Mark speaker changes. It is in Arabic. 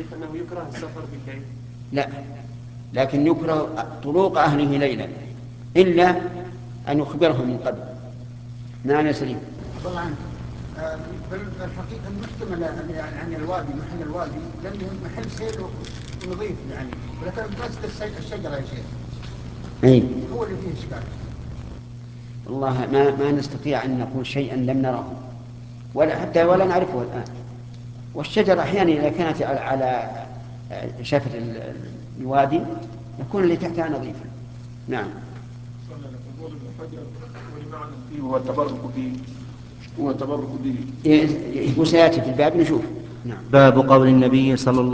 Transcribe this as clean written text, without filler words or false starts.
Speaker 1: شيخ أنه يكره السفر بالليل؟
Speaker 2: لا، لكن يكره طروق أهله ليلا إلا أن يخبرهم من قبل. نعم يا سليم.
Speaker 3: طبعا الحقيقة المحتمل يعني عن الوادي، محل الوادي لأنه محل سير نظيف يعني، ولكن بس الشجرة يا شيخ هو اللي فيه إشكال.
Speaker 2: والله ما نستطيع أن نقول شيئا لم نره ولا نعرفه الآن. والشجرة أحيانا إذا كانت على شافة الوادي يكون اللي تحتها نظيفا. نعم.
Speaker 4: يقول ابن حجر ولمعنى فيه هو التبرك به
Speaker 2: وسيأتي في الباب نشوف. نعم.
Speaker 5: باب قول النبي صلى الله